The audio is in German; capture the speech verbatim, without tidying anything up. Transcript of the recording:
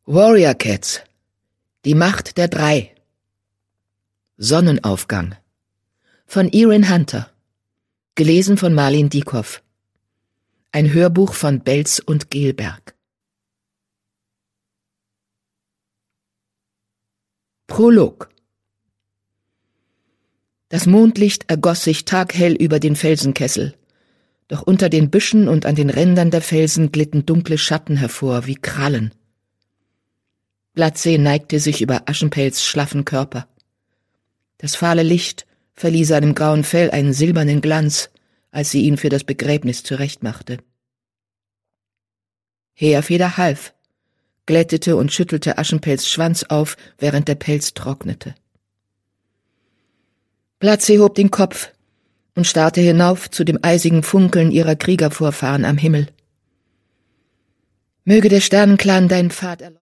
Warrior Cats. Die Macht der Drei. Sonnenaufgang. Von Erin Hunter. Gelesen von Marlene Dieckhoff. Ein Hörbuch von Belz und Gelberg. Prolog. Das Mondlicht ergoss sich taghell über den Felsenkessel, doch unter den Büschen und an den Rändern der Felsen glitten dunkle Schatten hervor wie Krallen. Blattsee neigte sich über Aschenpelz' schlaffen Körper. Das fahle Licht verlieh seinem grauen Fell einen silbernen Glanz, als sie ihn für das Begräbnis zurechtmachte. Heerfeder half, glättete und schüttelte Aschenpelz' Schwanz auf, während der Pelz trocknete. Blattsee hob den Kopf und starrte hinauf zu dem eisigen Funkeln ihrer Kriegervorfahren am Himmel. Möge der Sternenclan deinen Pfad erleuchten.